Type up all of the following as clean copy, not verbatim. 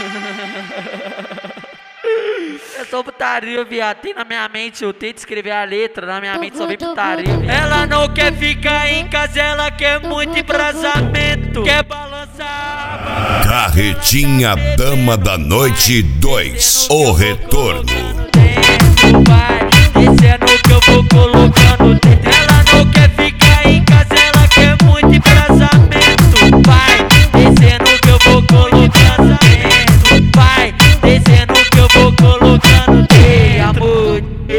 É só putaria, viado. Tem na minha mente, eu tento escrever a letra, na minha mente só vem putaria, viado. Ela não quer ficar em casa, ela quer muito embrasamento. Quer balançar. Carretinha Dama da Noite 2, o retorno. Vai descendo que eu vou colocando dentro. Ela não quer ficar em casa, ela quer muito embrasamento. Vai descendo que eu vou colocando dentro. Vai descendo que eu vou colocando dentro. Ei, amor,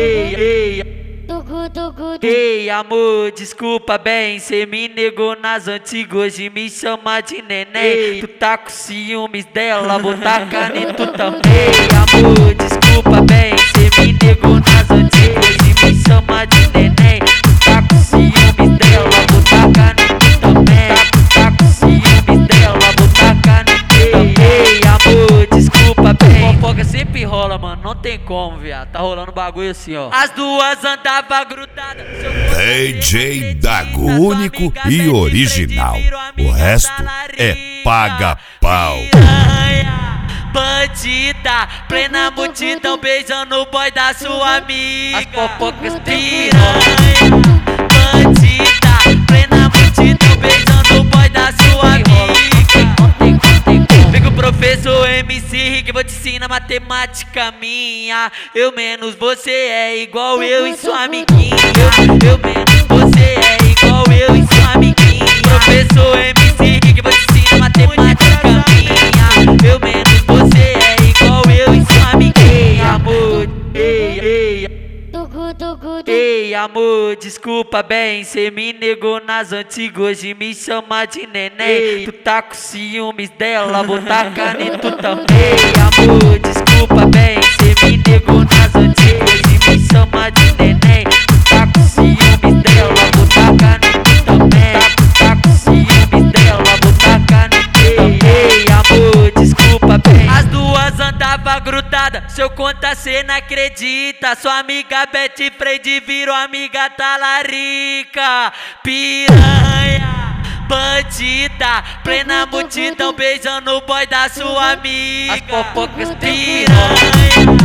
ei, amor, desculpa bem, cê me negou nas antigas, hoje me chama de neném. Tu tá com ciúmes dela, vou tacar em tu também. Ei, amor, desculpa bem, cê me negou nas antigas, hoje me chama de neném. Tu tá com ciúmes dela, vou tacar em tu também. Tá com ciúmes dela, vou tacar em tu também. Ei, amor, desculpa bem. Fofoca sempre rola, mano, não tem como, viado. Tá rolando bagulho assim, ó. As duas andavam grudadas. DJ Dago, único e original. O resto é paga-pau. Bandida, plena multidão beijando o boy da sua amiga. As fofocas piranha. Bandida, plena multidão beijando o boy da sua amiga. Vem com o professor MC Rick, vou te ensinar matemática minha. Eu menos você é igual eu e sua amiguinha. Eu menos você é igual eu e sua amiguinha. Professor MC Rick, vou te ensinar matemática minha. Eu menos você é igual eu e sua amiguinha. Amor, ei, amor, desculpa bem, cê me negou nas antigas, hoje me chama de neném. Tu tá com ciúmes dela, vou tacar em tu também. Ei, amor, desculpa bem, cê me negou nas antigas, hoje me chama de neném. Tu tá com ciúmes dela, vou tacar em tu também. Tá com ciúmes dela, vou tacar em tu também. Ei, amor, desculpa bem. As duas andavam grudadas, se eu contar cê não acredita. Sua amiga Betty Freire virou amiga talarica. Piranha, bandida, plena multidão beijando o boy da sua amiga. As fofocas piranha.